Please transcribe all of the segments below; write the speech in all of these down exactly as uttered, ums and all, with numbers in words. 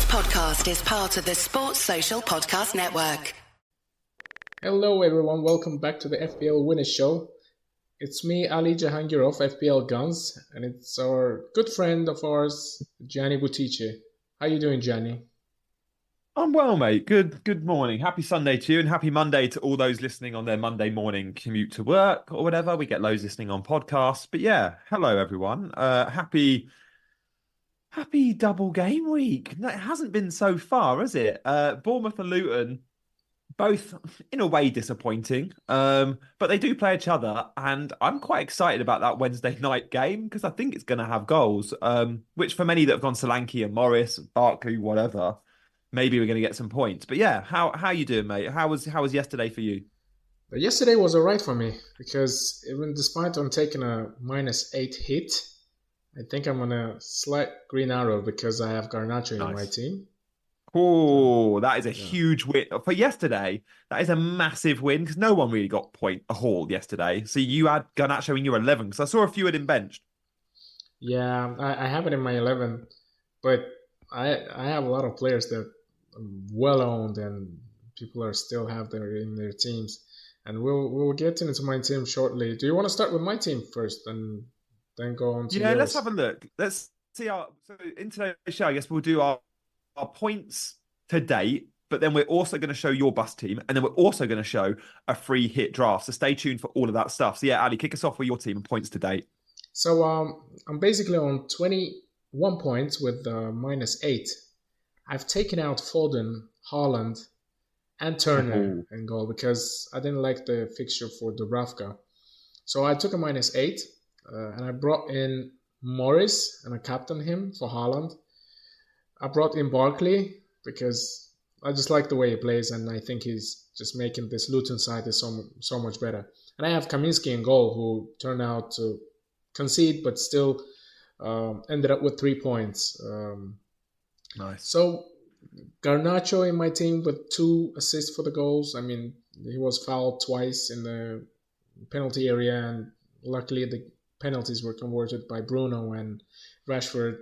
podcast is part of the Sports Social Podcast Network. Hello everyone, welcome back to the F P L Winners Show. It's me, Ali Jahangirov, F P L Guns, and it's our good friend of ours, Gianni Buttice. How you doing, Gianni? I'm well, mate. Good good morning. Happy Sunday to you and happy Monday to all those listening on their Monday morning commute to work or whatever. We get loads listening on podcasts. But yeah, hello everyone. Uh, happy happy double game week. No, it hasn't been so far, has it? Uh, Bournemouth and Luton, both in a way disappointing, um, but they do play each other. And I'm quite excited about that Wednesday night game because I think it's going to have goals, um, which for many that have gone Solanke and Morris, Barkley, whatever, maybe we're going to get some points. But yeah, how how you doing, mate? How was how was yesterday for you? Yesterday was alright for me because even despite on taking a minus eight hit, I think I'm on a slight green arrow because I have Garnacho Nice. in my team. Oh, that is a Yeah. huge win. For yesterday, that is a massive win because no one really got point a haul yesterday. So you had Garnacho in your eleven because I saw a few had him benched. Yeah, I, I have it in my eleven, but I I have a lot of players that are well owned and people are still have them in their teams, and we'll we'll get into my team shortly. Do you want to start with my team first and then go on to Yeah, yours? let's have a look. Let's see our so in today's show, I guess we'll do our, our points to date, but then we're also going to show your bus team, and then we're also going to show a free hit draft. So stay tuned for all of that stuff. So yeah, Ali, kick us off with your team and points to date. So um, I'm basically on twenty-one points with uh, minus eight. I've taken out Foden, Haaland, and Turner Oh. in goal because I didn't like the fixture for Dubravka. So I took a minus eight, uh, and I brought in Morris and I captained him for Haaland. I brought in Barkley because I just like the way he plays, and I think he's just making this Luton side is so so much better. And I have Kaminsky in goal, who turned out to concede, but still um, ended up with three points. Um, Nice. so Garnacho in my team with two assists for the goals. I mean, he was fouled twice in the penalty area, and luckily the penalties were converted by Bruno and Rashford.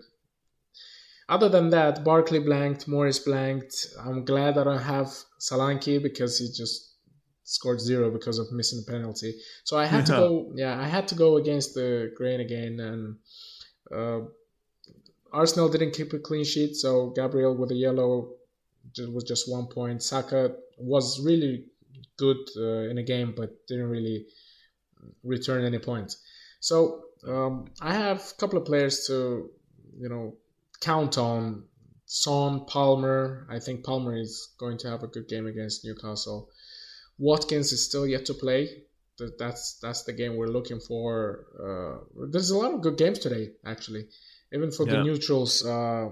Other than that, Barkley blanked, Morris blanked. I'm glad that I have Solanke because he just scored zero because of missing the penalty. So I had to Yeah. go, yeah, I had to go against the grain again, and uh, Arsenal didn't keep a clean sheet, so Gabriel with a yellow ju- was just one point. Saka was really good uh, in a game, but didn't really return any points. So um, I have a couple of players to, you know, count on. Son, Palmer. I think Palmer is going to have a good game against Newcastle. Watkins is still yet to play. That- That's that's the game we're looking for. Uh, there's a lot of good games today, actually, even for the Yeah. neutrals. Uh,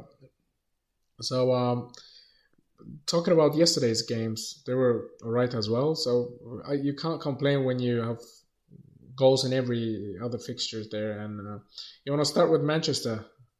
so um, talking about yesterday's games, they were alright as well. So uh, you can't complain when you have goals in every other fixtures there. And uh, you want to start with Manchester?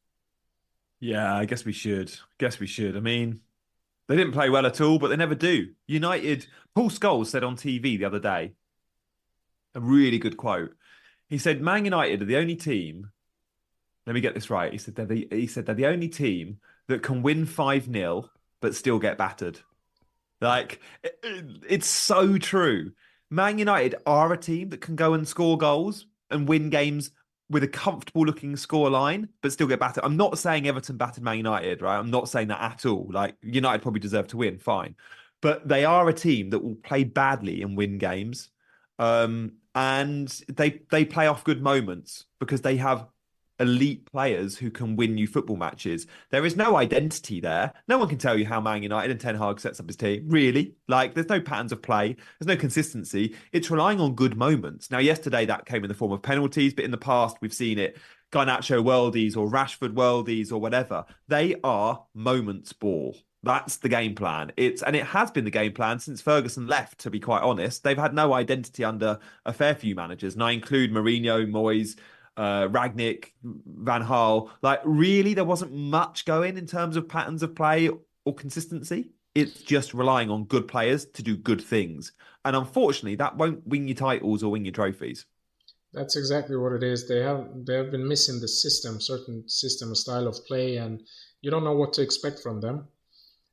Yeah, I guess we should. Guess we should. I mean, they didn't play well at all, but they never do. United, Paul Scholes said on T V the other day, a really good quote. He said, Man United are the only team, let me get this right. He said they're the, he said they're the only team that can win five nil but still get battered. Like, it- it- it's so true. Man United are a team that can go and score goals and win games with a comfortable looking score line, but still get battered. I'm not saying Everton battered Man United, right? I'm not saying that at all. Like, United probably deserve to win, fine. But they are a team that will play badly and win games. Um, and they they play off good moments because they have elite players who can win you football matches. There is no identity there. No one can tell you how Man United and Ten Hag sets up his team, really. Like, there's no patterns of play. There's no consistency. It's relying on good moments. Now, yesterday that came in the form of penalties, but in the past we've seen it Garnacho worldies or Rashford worldies or whatever. They are moments ball. That's the game plan. It's and it has been the game plan since Ferguson left, to be quite honest. They've had no identity under a fair few managers. And I include Mourinho, Moyes, uh, Ragnick, Van Gaal. Like, really, there wasn't much going in terms of patterns of play or consistency. It's just relying on good players to do good things. And unfortunately, that won't win you titles or win you trophies. That's exactly what it is. They have they have been missing the system, certain system, style of play, and you don't know what to expect from them.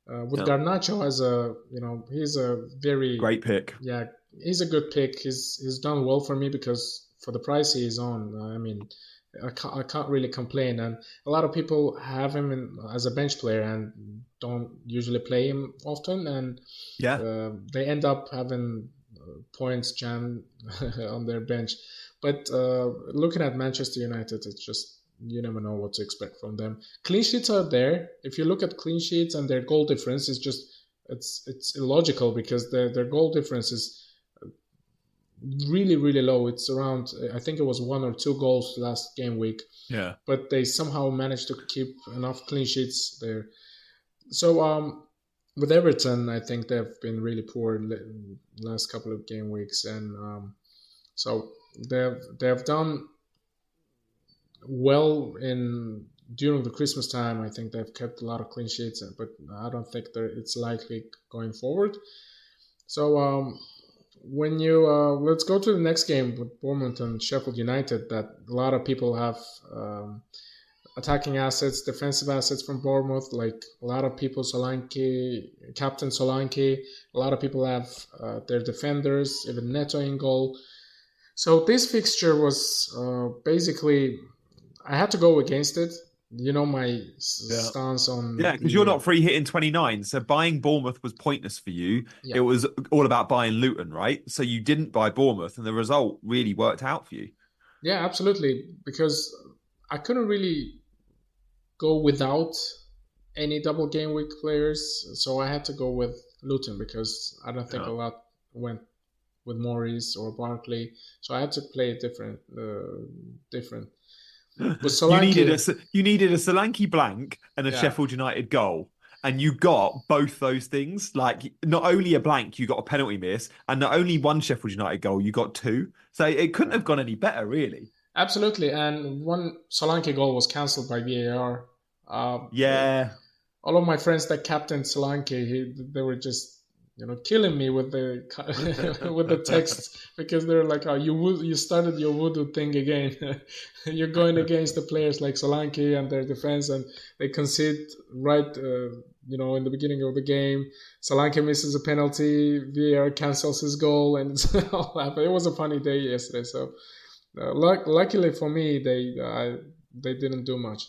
Uh, with Yeah. Garnacho as a, you know, he's a very Great pick. yeah, he's a good pick. He's he's done well for me because for the price he's on, I mean, I can't, I can't really complain. And a lot of people have him in, as a bench player and don't usually play him often, and Yeah. uh, they end up having uh, points jammed on their bench. But uh, looking at Manchester United, it's just you never know what to expect from them. Clean sheets are there. If you look at clean sheets and their goal difference, is just it's it's illogical because their their goal difference is really really low. It's around, I think it was one or two goals last game week. Yeah. But they somehow managed to keep enough clean sheets there. So um, with Everton, I think they've been really poor the last couple of game weeks, and um, so they've they've done well in during the Christmas time. I think they've kept a lot of clean sheets, but I don't think that it's likely going forward. So um, when you uh, let's go to the next game with Bournemouth and Sheffield United. That a lot of people have um, attacking assets, defensive assets from Bournemouth. Like a lot of people, Solanke, Captain Solanke. A lot of people have uh, their defenders, even Neto in goal. So this fixture was uh, basically, I had to go against it. You know my yeah. stance on yeah, because you're not free hitting twenty-nine, so buying Bournemouth was pointless for you. Yeah. It was all about buying Luton, right? So you didn't buy Bournemouth, and the result really worked out for you. Yeah, absolutely, because I couldn't really go without any double game week players, so I had to go with Luton because I don't think yeah. a lot went with Morris or Barkley, so I had to play it different, uh, different. But Solanke, you needed a you needed a Solanke blank and a yeah. Sheffield United goal, and you got both those things. Like not only a blank, you got a penalty miss, and not only one Sheffield United goal, you got two. So it couldn't have gone any better, really. Absolutely, and one Solanke goal was cancelled by V A R. Uh, yeah, all of my friends that captained Solanke, he, they were just you know killing me with the with the text because they're like, oh, you you started your voodoo thing again. You're going against the players like Solanke and their defense, and they concede right, uh, you know, in the beginning of the game. Solanke misses a penalty, V A R cancels his goal, and it's all that. But it was a funny day yesterday. So, uh, luck- luckily for me, they uh, they didn't do much.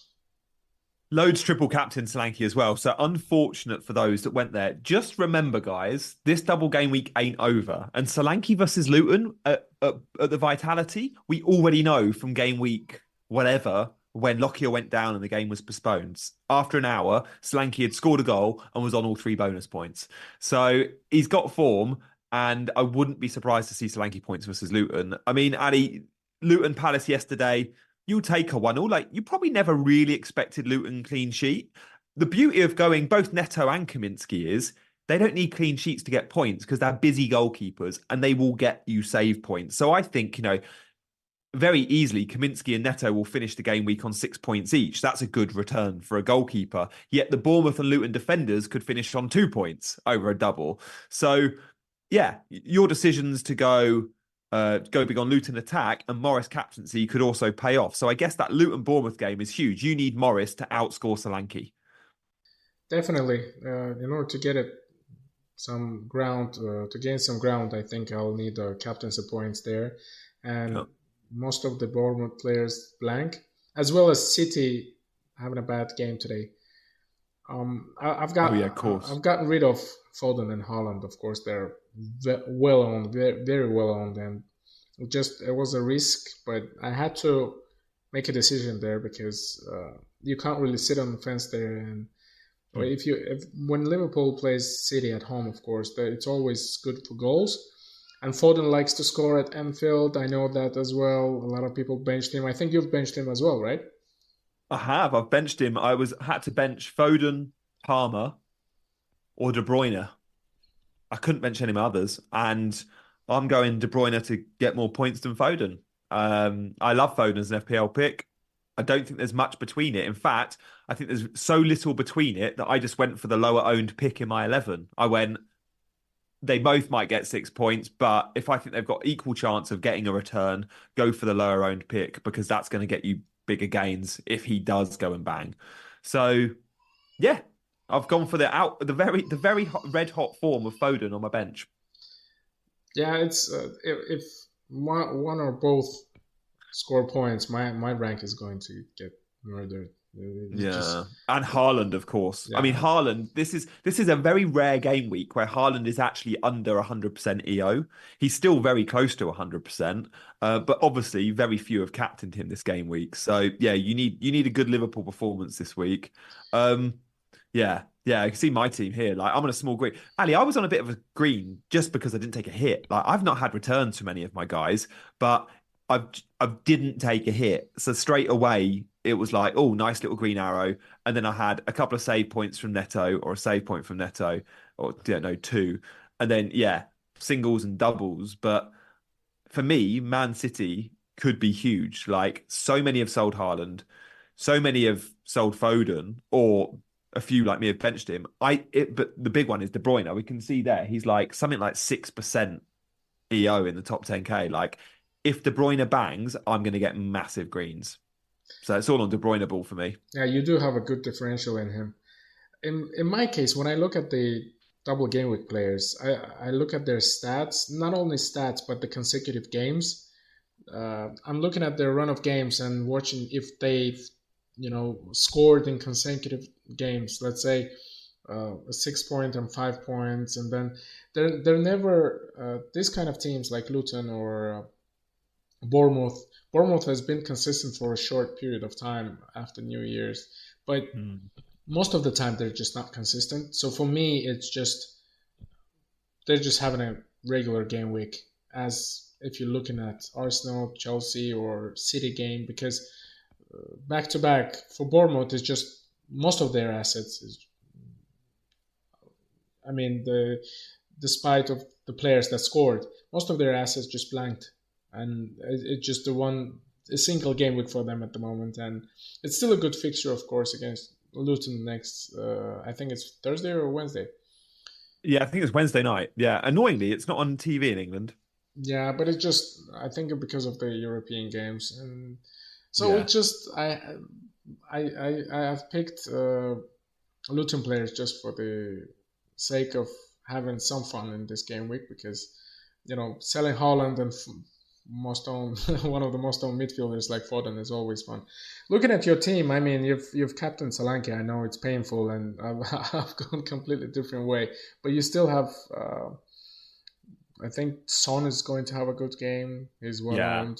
Loads triple captain Solanke as well. So unfortunate for those that went there. Just remember, guys, this double game week ain't over. And Solanke versus Luton at, at, at the Vitality, we already know from game week whatever, when Lockyer went down and the game was postponed. After an hour, Solanke had scored a goal and was on all three bonus points. So he's got form, and I wouldn't be surprised to see Solanke points versus Luton. I mean, Ali, Luton Palace yesterday, you take a one all. Like, you probably never really expected Luton clean sheet. The beauty of going both Neto and Kaminsky is they don't need clean sheets to get points because they're busy goalkeepers and they will get you save points. So I think, you know, very easily Kaminsky and Neto will finish the game week on six points each. That's a good return for a goalkeeper. Yet the Bournemouth and Luton defenders could finish on two points over a double. So, yeah, your decisions to go... Uh, go big on Luton attack and Morris captaincy could also pay off. So I guess that Luton Bournemouth game is huge. You need Morris to outscore Solanke. Definitely. Uh, in order to get it some ground, uh, to gain some ground, I think I'll need uh, captaincy points there. And oh. most of the Bournemouth players blank, as well as City having a bad game today. Um, I, I've got, oh, yeah, of course. I've gotten rid of Foden and Haaland. Of course, they're well owned, very, very well owned, and it just it was a risk, but I had to make a decision there because uh, you can't really sit on the fence there. And mm. if you if, when Liverpool plays City at home, of course, it's always good for goals. And Foden likes to score at Anfield. I know that as well. A lot of people benched him. I think you've benched him as well, right? I have. I've benched him. I was had to bench Foden, Palmer, or De Bruyne. I couldn't bench any others, and I'm going De Bruyne to get more points than Foden. Um, I love Foden as an F P L pick. I don't think there's much between it. In fact, I think there's so little between it that I just went for the lower owned pick in my eleven. I went, they both might get six points, but if I think they've got equal chance of getting a return, go for the lower owned pick because that's going to get you bigger gains if he does go and bang. So, yeah, I've gone for the out the very the very hot, red hot form of Foden on my bench. Yeah, it's uh, if, if one, one or both score points, my my rank is going to get murdered. It's Yeah, just, and Haaland, of course. yeah. I mean, Haaland. This is this is a very rare game week where Haaland is actually under one hundred percent E O. He's still very close to one hundred percent, uh, but obviously very few have captained him this game week. So yeah, you need you need a good Liverpool performance this week. Um, yeah, yeah, I can see my team here. Like I'm on a small green. Ali, I was on a bit of a green just because I didn't take a hit. Like I've not had returns from any of my guys, but I've I didn't take a hit. So straight away it was like, oh, nice little green arrow. And then I had a couple of save points from Neto or a save point from Neto, or yeah, no, two. And then yeah, singles and doubles. But for me, Man City could be huge. Like so many have sold Haaland, so many have sold Foden, or a few like me have benched him. I it, but the big one is De Bruyne. We can see there he's like something like six percent E O in the top ten K. Like if De Bruyne bangs, I'm going to get massive greens. So it's all on De Bruyne ball for me. Yeah, you do have a good differential in him. In in my case, when I look at the double game week players, I, I look at their stats, not only stats, but the consecutive games. Uh, I'm looking at their run of games and watching if they've, you know, scored in consecutive games. Let's say uh, a six point and five points, and then they're they're never uh, this kind of teams like Luton or uh, Bournemouth. Bournemouth has been consistent for a short period of time after New Year's, but mm. most of the time they're just not consistent. So for me, it's just they're just having a regular game week, as if you're looking at Arsenal, Chelsea, or City game, because back to back for Bournemouth is just most of their assets is. I mean, the despite of the players that scored, most of their assets just blanked. And it's just the one, a single game week for them at the moment. And it's still a good fixture, of course, against Luton next, uh, I think it's Thursday or Wednesday. Yeah, I think it's Wednesday night. Yeah, annoyingly, it's not on T V in England. Yeah, but it's just, I think because of the European games. And so yeah. it just, I I, I, I have picked uh, Luton players just for the sake of having some fun in this game week because, you know, selling Haaland and most owned one of the most owned midfielders like Foden is always fun. Looking at your team, I mean, you've you've captained Solanke. I know it's painful, and I've, I've gone completely different way. But you still have, uh, I think Son is going to have a good game. He's well yeah. owned.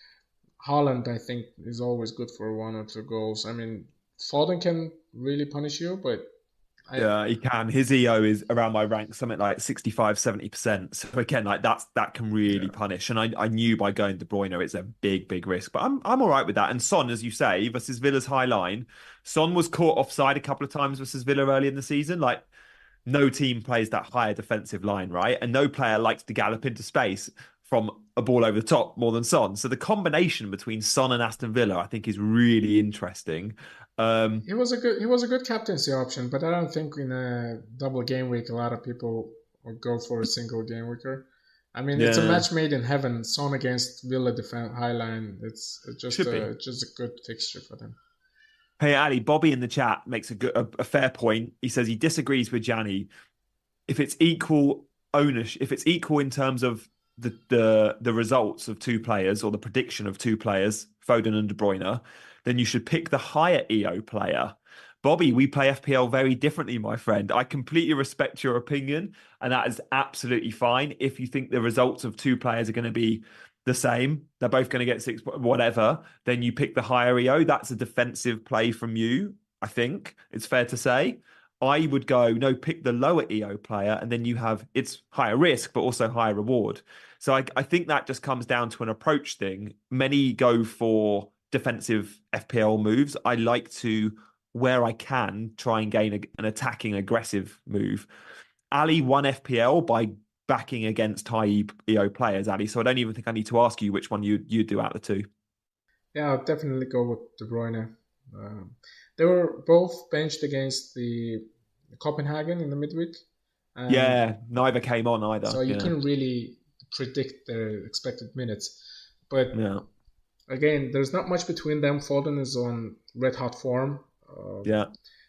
Haaland, I think, is always good for one or two goals. I mean, Foden can really punish you, but I, yeah, he can. His E O is around my rank, something like sixty-five, seventy percent. So again, like that's that can really yeah. punish. And I, I knew by going De Bruyne, it's a big, big risk. But I'm I'm all right with that. And Son, as you say, versus Villa's high line, Son was caught offside a couple of times versus Villa early in the season. Like no team plays that higher defensive line, right? And no player likes to gallop into space from a ball over the top more than Son. So the combination between Son and Aston Villa, I think, is really interesting. Um, he was a good he was a good captaincy option, but I don't think in a double game week a lot of people will go for a single game weeker. I mean, yeah. it's a match made in heaven. Son against Villa defense high line. It's, it's just a, just a good fixture for them. Hey Ali, Bobby in the chat makes a good a, a fair point. He says he disagrees with Gianni. If it's equal ownership, if it's equal in terms of the the the results of two players or the prediction of two players, Foden and De Bruyne, then you should pick the higher E O player. Bobby, we play F P L very differently, my friend. I completely respect your opinion, and that is absolutely fine. If you think the results of two players are going to be the same, they're both going to get six, whatever, then you pick the higher E O. That's a defensive play from you, I think. It's fair to say. I would go, no, pick the lower E O player, and then you have, it's higher risk, but also higher reward. So I, I think that just comes down to an approach thing. Many go for defensive F P L moves. I like to, where I can, try and gain a, an attacking aggressive move. Ali won F P L by backing against high E O players, Ali. So I don't even think I need to ask you which one you you do out of the two. Yeah, I'll definitely go with De Bruyne. Um, they were both benched against the Copenhagen in the midweek. Um, yeah, neither came on either. So you yeah. can really predict their expected minutes. But yeah. again, there's not much between them. Foden is on red hot form. Uh, yeah.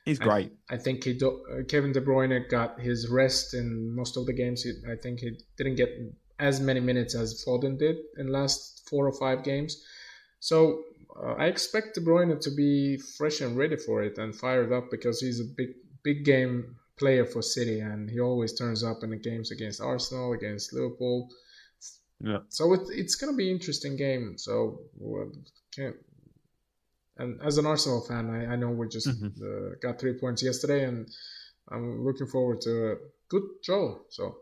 He's great. I, I think he do, uh, Kevin De Bruyne got his rest in most of the games. He, I think he didn't get as many minutes as Foden did in last four or five games. So uh, I expect De Bruyne to be fresh and ready for it and fired up because he's a big big game player for City, and he always turns up in the games against Arsenal, against Liverpool. Yeah. So it, it's going to be an interesting game. So well, can't. And as an Arsenal fan, I, I know we just mm-hmm. uh, got three points yesterday, and I'm looking forward to a good draw. So,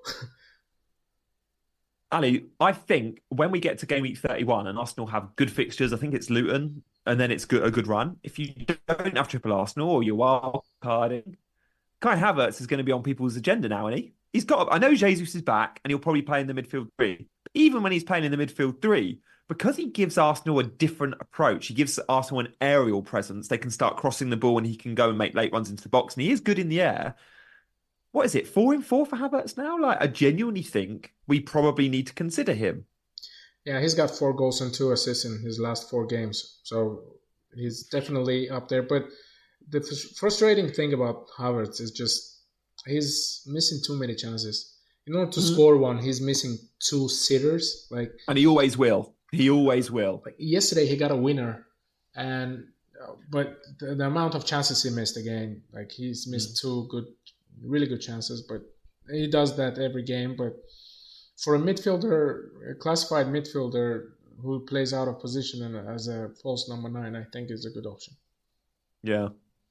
Ali, I think when we get to game week thirty-one and Arsenal have good fixtures, I think it's Luton, and then it's good, a good run. If you don't have triple Arsenal or you're wild carding, Kai Havertz is going to be on people's agenda now, isn't he? He's got. I know Jesus is back, and he'll probably play in the midfield three. But even when he's playing in the midfield three, because he gives Arsenal a different approach, he gives Arsenal an aerial presence. They can start crossing the ball, and he can go and make late runs into the box. And he is good in the air. What is it? Four in four for Havertz now? Like, I genuinely think we probably need to consider him. Yeah, he's got four goals and two assists in his last four games, so he's definitely up there. But the frustrating thing about Havertz is just he's missing too many chances. In order to mm-hmm. score one, he's missing two sitters. Like, and he always will. He always will. Like yesterday, he got a winner, and uh, but the, the amount of chances he missed again, like he's missed mm. two good, really good chances. But he does that every game. But for a midfielder, a classified midfielder who plays out of position and as a false number nine, I think is a good option. Yeah.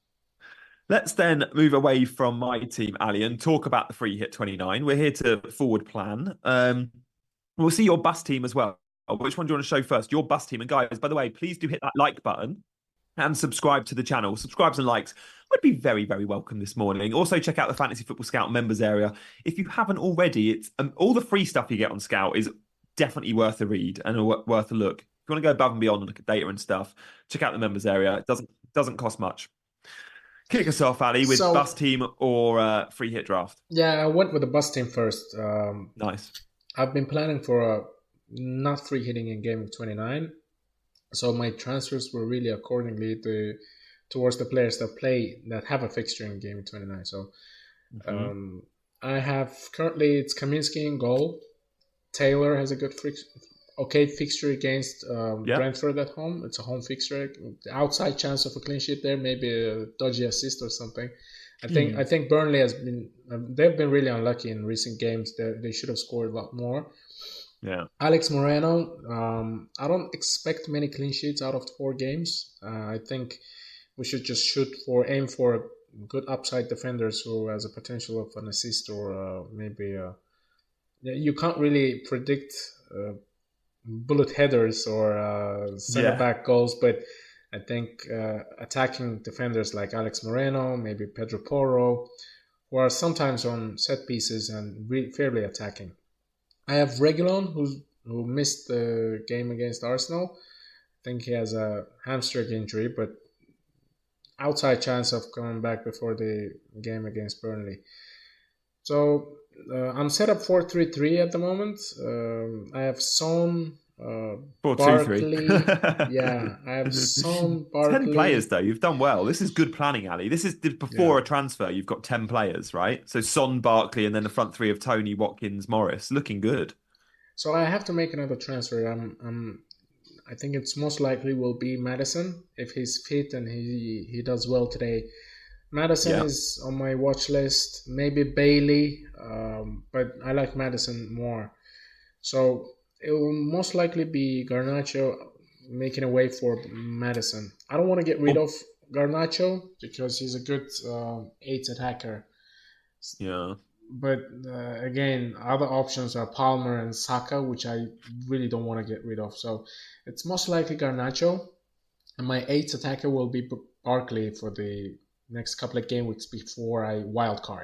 Let's then move away from my team, Ali, and talk about the free hit twenty-nine. We're here to forward plan. Um, we'll see your bus team as well. Which one do you want to show first? Your bus team. And guys, by the way, please do hit that like button and subscribe to the channel. Subscribes and likes would be very, very welcome this morning. Also, check out the Fantasy Football Scout members area. If you haven't already, it's um, all the free stuff you get on Scout is definitely worth a read and a, worth a look. If you want to go above and beyond and look at data and stuff, check out the members area. It doesn't doesn't cost much. Kick us off, Ali, with so, bus team or uh, free hit draft. Yeah, I went with the bus team first. Um, nice. I've been planning for a not free hitting in game twenty-nine, so my transfers were really accordingly to towards the players that play that have a fixture in game twenty-nine. So mm-hmm. um, I have currently it's Kaminsky in goal. Taylor has a good fix, okay fixture against um, yep. Brentford at home. It's a home fixture. The outside chance of a clean sheet there, maybe a dodgy assist or something. I think mm. I think Burnley has been um, they've been really unlucky in recent games. They they should have scored a lot more. Yeah, Alex Moreno. Um, I don't expect many clean sheets out of four games. Uh, I think we should just shoot for aim for good upside defenders who has a potential of an assist or uh, maybe. A, you can't really predict uh, bullet headers or uh, center yeah. back goals, but I think uh, attacking defenders like Alex Moreno, maybe Pedro Porro, who are sometimes on set pieces and re- fairly attacking. I have Reguilon, who's, who missed the game against Arsenal. I think he has a hamstring injury, but outside chance of coming back before the game against Burnley. So uh, I'm set up four three three at the moment. Um, I have Son, uh, Four, Barkley. Two, yeah, I have Son, Barkley. Ten players though. You've done well. This is good planning, Ali. This is before yeah. a transfer. You've got ten players, right? So Son, Barkley, and then the front three of Tony, Watkins, Morris. Looking good. So I have to make another transfer. I'm, I'm, I think it's most likely will be Maddison if he's fit and he he does well today. Maddison yeah. is on my watch list. Maybe Bailey, um, but I like Maddison more. So it will most likely be Garnacho making a way for Maddison. I don't want to get rid oh. of Garnacho because he's a good uh, eight attacker. Yeah. But uh, again, other options are Palmer and Saka, which I really don't want to get rid of. So it's most likely Garnacho. And my eighth attacker will be Barkley for the next couple of game weeks before I wildcard.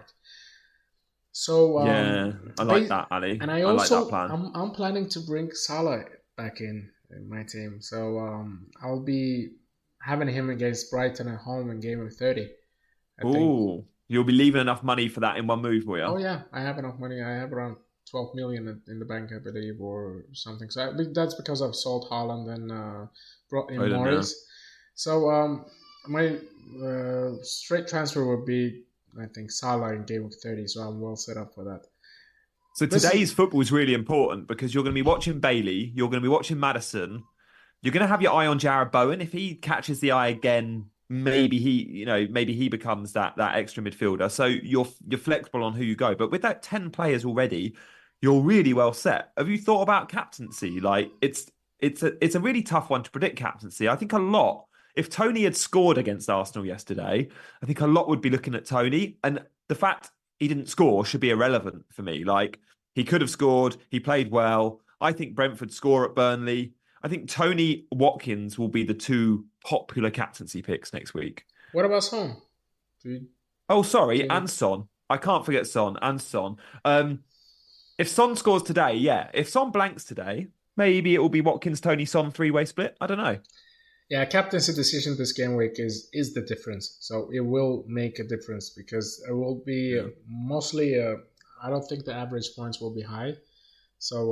So um, yeah, I like I, that, Ali. And I, I also, like that plan. I'm, I'm planning to bring Salah back in, in my team. So um, I'll be having him against Brighton at home in game of thirty. I Ooh. think. You'll be leaving enough money for that in one move, will you? Oh, yeah. I have enough money. I have around twelve million in the bank, I believe, or something. So I, that's because I've sold Haaland and uh, brought in Morris. So um, my uh, straight transfer would be, I think, Salah in game week thirty, so I'm well set up for that. So This today's is, football is really important because you're going to be watching Bailey, you're going to be watching Madison, you're going to have your eye on Jarrod Bowen. If he catches the eye again, maybe he, you know, maybe he becomes that that extra midfielder. So you're you're flexible on who you go. But with that ten players already, you're really well set. Have you thought about captaincy? Like it's it's a it's a really tough one to predict captaincy. I think a lot. If Tony had scored against Arsenal yesterday, I think a lot would be looking at Tony. And the fact he didn't score should be irrelevant for me. Like he could have scored, he played well. I think Brentford score at Burnley. I think Tony Watkins will be the two popular captaincy picks next week. what about Son? Do you, Oh, sorry, do you- and Son. I can't forget Son and Son. Um, if Son scores today, yeah. If Son blanks today, maybe it will be Watkins, Tony, Son three-way split. I don't know. Yeah, captaincy decision this game week is is the difference. So it will make a difference because it will be uh, mostly. Uh, I don't think the average points will be high. So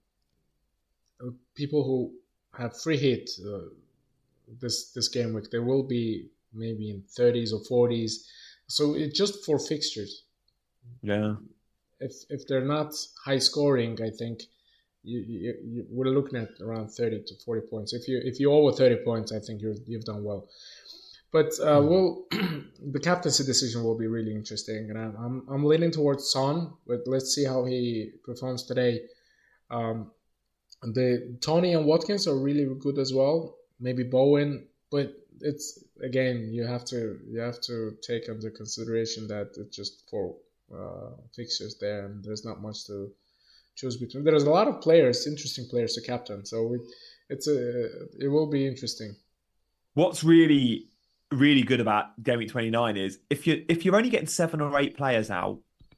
um, people who have free hit uh, this this game week, they will be maybe in thirties or forties. So it's just for fixtures. Yeah. If if they're not high scoring, I think. You, you, you, we're looking at around thirty to forty points. If you if you over thirty points, I think you're, you've done well. But uh, mm. we'll the captaincy decision will be really interesting, and I'm I'm, I'm leaning towards Son. But let's see how he performs today. Um, the Tony and Watkins are really good as well. Maybe Bowen, but it's again you have to you have to take under consideration that it's just for uh, fixtures there, and there's not much to choose between. There's a lot of players, interesting players to captain, so we, it's a it will be interesting. What's really really good about Game Week twenty-nine is if you if you're only getting seven or eight players out,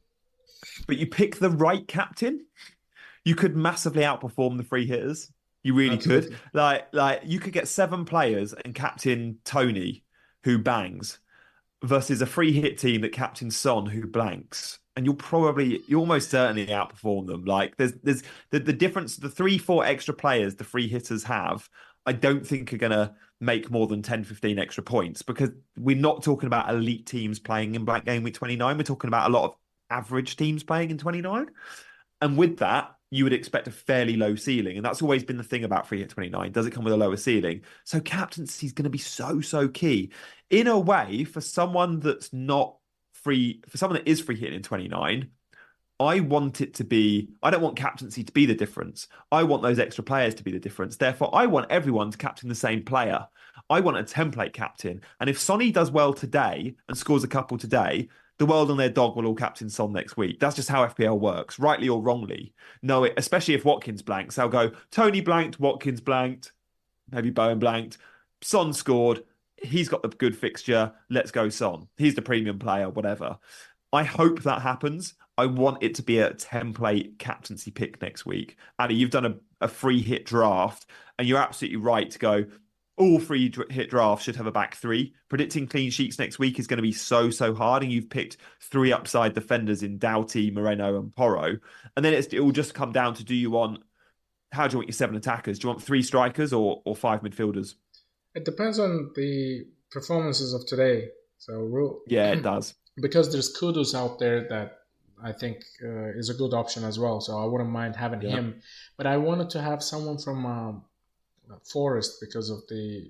but you pick the right captain, you could massively outperform the free hitters. You really Absolutely. could. Like like you could get seven players and captain Tony, who bangs, versus a free hit team that captains Son, who blanks. And you'll probably, you almost certainly outperform them. Like there's, there's the, the difference, the three, four extra players the free hitters have, I don't think are going to make more than ten, fifteen extra points because we're not talking about elite teams playing in Black Game Week twenty-nine. We're talking about a lot of average teams playing in twenty-nine. And with that, you would expect a fairly low ceiling. And that's always been the thing about free hit twenty-nine. Does it come with a lower ceiling? So captaincy is going to be so, so key. In a way, for someone that's not free, for someone that is free hitting in twenty-nine, I want it to be, I don't want captaincy to be the difference. I want those extra players to be the difference. Therefore, I want everyone to captain the same player. I want a template captain. And if Sonny does well today and scores a couple today, the world and their dog will all captain Son next week. That's just how F P L works, rightly or wrongly. No, it, especially if Watkins blanks, they'll go, Tony blanked, Watkins blanked, maybe Bowen blanked, Son scored, he's got the good fixture, let's go Son. He's the premium player, whatever. I hope that happens. I want it to be a template captaincy pick next week. Ali, you've done a, a free hit draft, and you're absolutely right to go, all free hit drafts should have a back three. Predicting clean sheets next week is going to be so, so hard. And you've picked three upside defenders in Doughty, Moreno, and Porro. And then it's, it will just come down to, do you want, how do you want your seven attackers? Do you want three strikers or, or five midfielders? It depends on the performances of today. So we'll, yeah, it does. Because there's Kudus out there that I think uh, is a good option as well. So I wouldn't mind having yeah. him. But I wanted to have someone from um, Forest because of the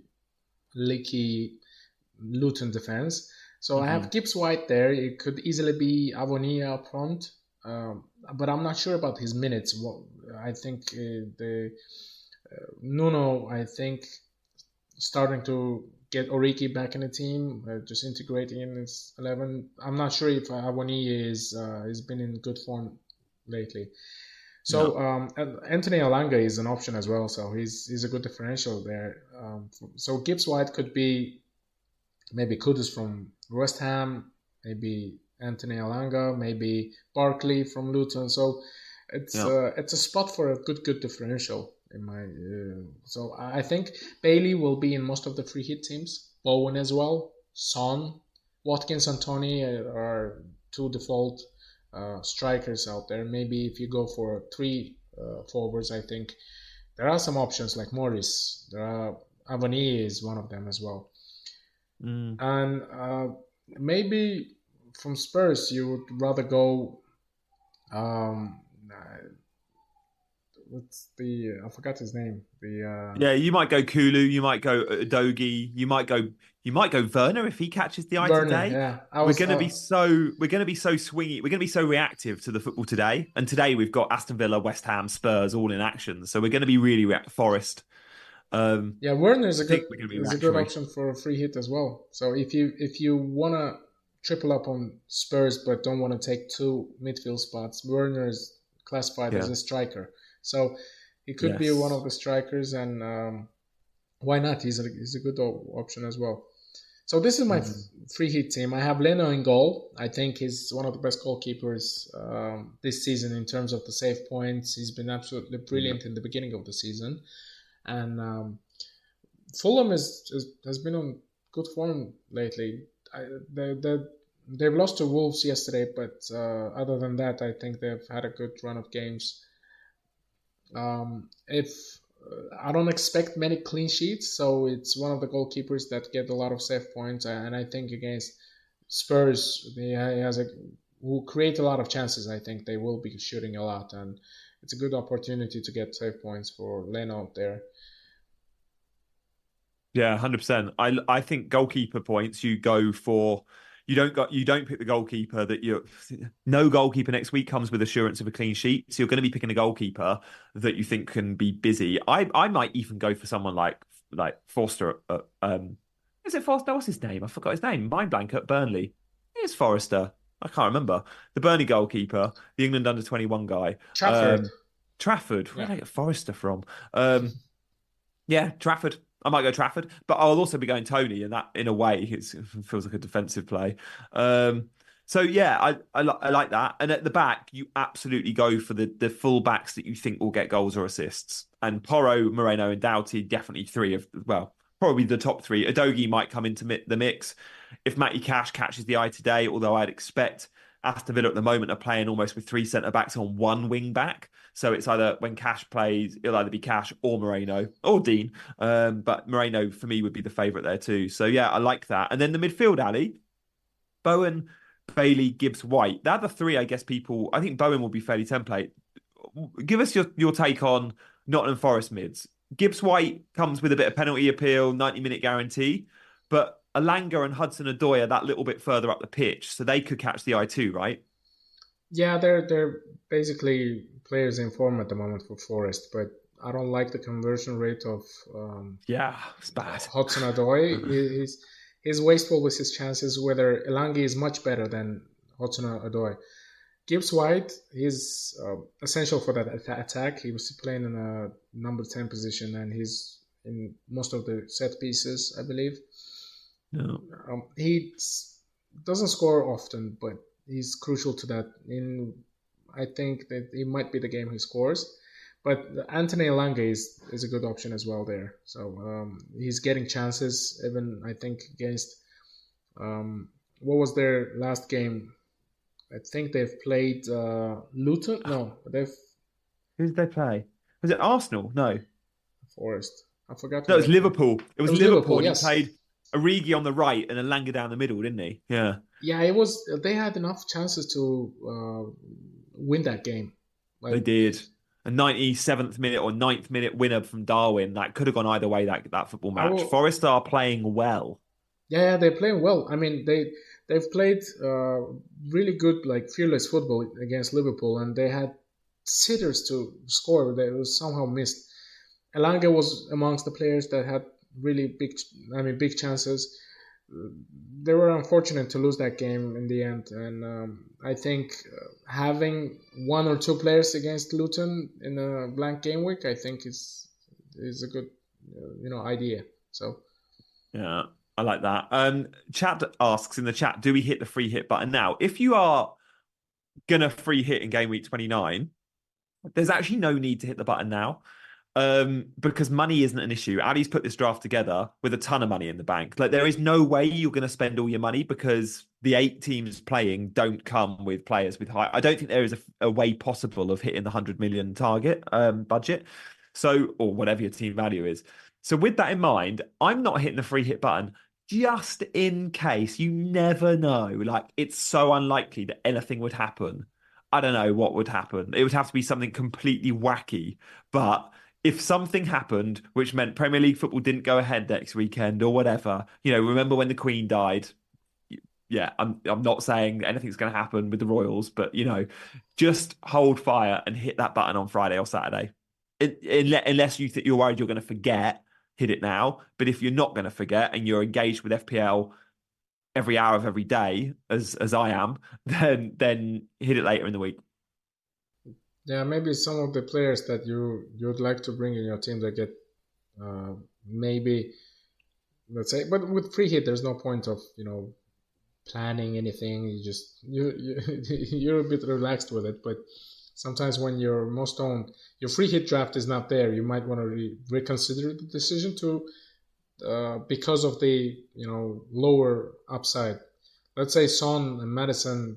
leaky Luton defense. So mm-hmm. I have Gibbs White there. It could easily be Avonia up front. Um, but I'm not sure about his minutes. Well, I think uh, the uh, Nuno, I think, starting to get Origi back in the team, uh, just integrating in his eleven. I'm not sure if Avonia is uh, has been in good form lately. So no. um, Anthony Elanga is an option as well. So he's he's a good differential there. Um, so Gibbs White could be maybe Kudus from West Ham, maybe Anthony Elanga, maybe Barkley from Luton. So it's yeah. uh, it's a spot for a good good differential. In my uh, so I think Bailey will be in most of the free hit teams. Bowen as well. Son, Watkins, and Tony are two default uh, strikers out there. Maybe if you go for three uh, forwards, I think there are some options like Morris. There are Avani is one of them as well. Mm. And uh, maybe from Spurs, you would rather go. Um, uh, what's the? I forgot his name. The uh, Yeah, you might go Kulu, you might go Dogi, you might go you might go Werner if he catches the eye Werner. today. Yeah, I We're was. going to be Uh, so we're going to be so swingy. We're going to be so reactive to the football today. And today we've got Aston Villa, West Ham, Spurs all in action. So we're going to be really re- Forest. Um, yeah, Werner is a I good think we're going to be is a good reactionary. option for a free hit as well. So if you if you wanna triple up on Spurs but don't want to take two midfield spots, Werner is classified as Yeah. a striker. So he could be one Yes. of the strikers, and um, why not? He's a he's a good o- option as well. So this is my f- Mhm. free hit team. I have Leno in goal. I think he's one of the best goalkeepers um, this season in terms of the save points. He's been absolutely Yeah. brilliant in the beginning of the season, and um, Fulham is, is has been on good form lately. I, they they they've lost to Wolves yesterday, but uh, other than that, I think they've had a good run of games. Um, if uh, I don't expect many clean sheets, so it's one of the goalkeepers that get a lot of save points, and I think against Spurs, he has a who create a lot of chances. I think they will be shooting a lot, and it's a good opportunity to get save points for Leno there. Yeah, one hundred percent. I I think goalkeeper points you go for you don't got you don't pick the goalkeeper that you no goalkeeper next week comes with assurance of a clean sheet. So you're going to be picking a goalkeeper that you think can be busy. I I might even go for someone like like Forster. Uh, um, is it Forster? What's his name? I forgot his name. Mind blank at Burnley. It's Forrester. I can't remember. The Burnley goalkeeper, the England under twenty-one guy. Trafford, Um, Trafford. Where yeah. did I get Forrester from? Um, yeah, Trafford. I might go Trafford, but I'll also be going Tony, and that, in a way, it's, it feels like a defensive play. Um, so yeah, I, I li- I like that. And at the back, you absolutely go for the the full backs that you think will get goals or assists. And Porro, Moreno, and Doughty, definitely three of well, probably the top three. Adogi might come into mi- the mix if Matty Cash catches the eye today. Although I'd expect Aston Villa at the moment are playing almost with three centre backs on one wing back. So it's either when Cash plays, it'll either be Cash or Moreno or Dean. Um, but Moreno for me would be the favourite there too. So yeah, I like that. And then the midfield, Ali, Bowen, Bailey, Gibbs, White. They're the three, I guess, people. I think Bowen will be fairly template. Give us your, your take on Nottingham Forest mids. Gibbs White comes with a bit of penalty appeal, ninety minute guarantee, but Alanga and Hudson Odoi are that little bit further up the pitch, so they could catch the eye too, right? Yeah, they're they're basically players in form at the moment for Forest, but I don't like the conversion rate of um, Yeah, it's bad. Hudson Odoi. He- He's he's wasteful with his chances. Whether Elangi is much better than Hudson Odoi. Gibbs White is uh, essential for that at- attack. He was playing in a number ten position, and he's in most of the set pieces, I believe. No. Um, he s- doesn't score often, but he's crucial to that. In I think that it might be the game he scores, but Anthony Elanga is, is a good option as well there. So um, he's getting chances. Even I think against um, what was their last game? I think they've played uh, Luton. No, they've Who did they play? Was it Arsenal? No. Forest. I forgot No, who it was they played. Liverpool. It It was was Liverpool, Liverpool. and he Yes. played Origi on the right and Alanga down the middle, didn't he? Yeah. Yeah, it was. They had enough chances to uh, win that game. They Like, did. A ninety-seventh minute or ninth minute winner from Darwin. That could have gone either way, that, that football I match. will. Forest are playing well. Yeah, yeah, they're playing well. I mean, they they've played uh, really good, like fearless football against Liverpool, and they had sitters to score. They was somehow missed. Elanga was amongst the players that had really big, I mean, big chances. They were unfortunate to lose that game in the end, and um, I think uh, having one or two players against Luton in a blank game week, I think is is a good, uh, you know, idea. So. Yeah, I like that. Um, chat asks in the chat, do we hit the free hit button now? If you are gonna free hit in game week twenty-nine, there's actually no need to hit the button now. Um, because money isn't an issue. Ali's put this draft together with a ton of money in the bank. Like there is no way you're going to spend all your money because the eight teams playing don't come with players with high. I don't think there is a, a way possible of hitting the hundred million target um, budget. So, or whatever your team value is. So with that in mind, I'm not hitting the free hit button. just in case, you never know. Like, it's so unlikely that anything would happen. I don't know what would happen. It would have to be something completely wacky. But if something happened, which meant Premier League football didn't go ahead next weekend or whatever, you know, remember when the Queen died? Yeah, I'm I'm not saying anything's going to happen with the Royals, but you know, just hold fire and hit that button on Friday or Saturday. It, it, unless you think you're worried you're going to forget, hit it now. But if you're not going to forget and you're engaged with F P L every hour of every day, as as I am, then then hit it later in the week. Yeah, maybe some of the players that you you'd like to bring in your team that get uh, maybe let's say, but with free hit, there's no point of you know planning anything. You just you, you you're a bit relaxed with it, but sometimes when you're most owned, your free hit draft is not there. You might want to re- reconsider the decision to uh, because of the you know lower upside. Let's say Son and Madison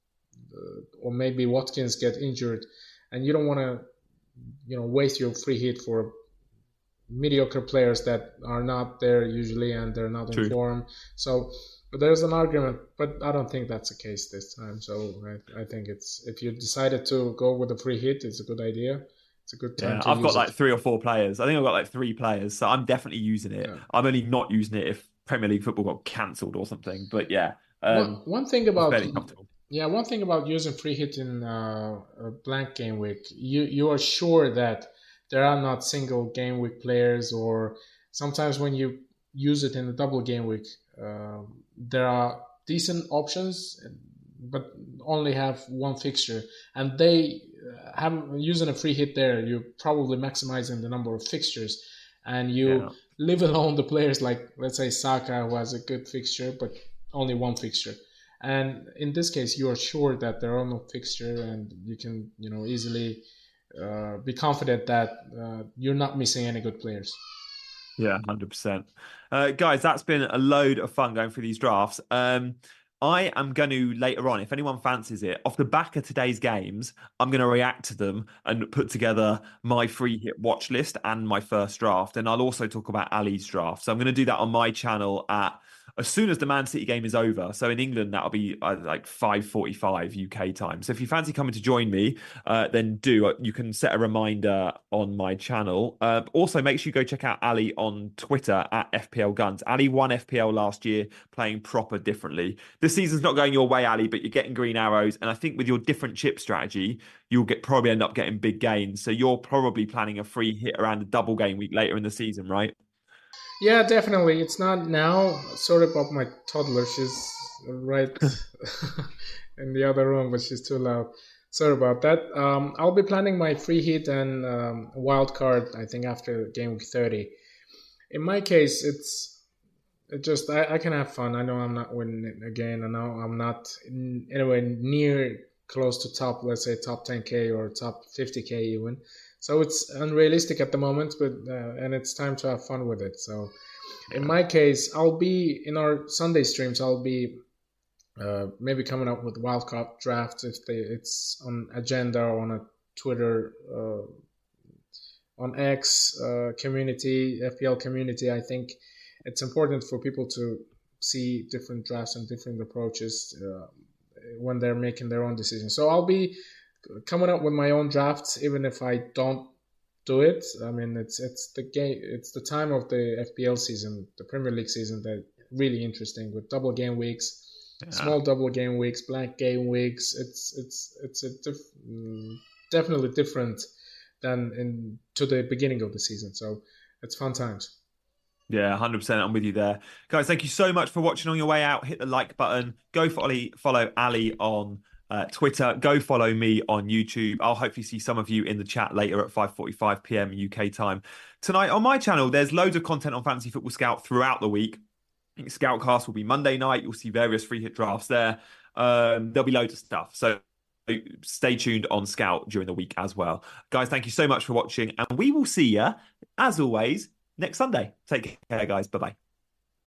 uh, or maybe Watkins get injured, and you don't want to you know waste your free hit for mediocre players that are not there usually and they're not True. in form. So. But there's an argument, but I don't think that's the case this time. So I, I think it's if you decided to go with a free hit, it's a good idea. It's a good time Yeah, to I've use got it. like three or four players. I think I've got like three players, so I'm definitely using it. Yeah. I'm only not using it if Premier League football got cancelled or something. But yeah, um, One, one thing it's about fairly comfortable. yeah, one thing about using free hit in uh, a blank game week, you you are sure that there are not single game week players, or sometimes when you use it in a double game week, uh, there are decent options, but only have one fixture, and they uh, have using a free hit there. You're probably maximizing the number of fixtures, and you Yeah. leave alone the players like let's say Saka, who has a good fixture, but only one fixture. And in this case, you are sure that there are no fixture, and you can you know easily uh, be confident that uh, you're not missing any good players. Yeah, one hundred percent. Uh, guys, that's been a load of fun going through these drafts. Um, I am going to later on, if anyone fancies it, off the back of today's games, I'm going to react to them and put together my free hit watch list and my first draft. And I'll also talk about Ali's draft. So I'm going to do that on my channel at as soon as the Man City game is over. So in England, that'll be uh, like five forty-five U K time. So if you fancy coming to join me, uh, then do. You can set a reminder on my channel. Uh, also, make sure you go check out Ali on Twitter at F P L Guns. Ali won F P L last year playing proper differently. This season's not going your way, Ali, but you're getting green arrows. And I think with your different chip strategy, you'll get probably end up getting big gains. So you're probably planning a free hit around a double game week later in the season, right? Yeah, definitely. It's not now. Sorry about my toddler. She's right in the other room, but she's too loud. Sorry about that. Um, I'll be planning my free hit and um, wild card, I think, after game week thirty. In my case, it's it just I, I can have fun. I know I'm not winning it again. I know I'm not in, anywhere near close to top, let's say top ten K or top fifty K even. So it's unrealistic at the moment, but uh, and it's time to have fun with it. So in my case, I'll be in our Sunday streams. I'll be uh, maybe coming up with wildcard drafts if they, it's on agenda or on a Twitter, uh, on X uh, community, F P L community. I think it's important for people to see different drafts and different approaches uh, when they're making their own decisions. So I'll be coming up with my own drafts, even if I don't do it. I mean, it's it's the game, it's the time of the F P L season, the Premier League season, that really interesting with double game weeks, yeah. small double game weeks, blank game weeks. It's it's it's a diff- definitely different than in to the beginning of the season. So it's fun times. Yeah, one hundred percent. I'm with you there. Guys, thank you so much for watching on your way out. Hit the like button. Go follow, follow Ali on uh, Twitter. Go follow me on YouTube. I'll hopefully see some of you in the chat later at five forty-five p.m. U K time. Tonight on my channel, there's loads of content on Fantasy Football Scout throughout the week. I think Scoutcast will be Monday night. You'll see various free hit drafts there. Um, there'll be loads of stuff. So stay tuned on Scout during the week as well. Guys, thank you so much for watching. And we will see you, as always, next Sunday. Take care, guys. Bye-bye.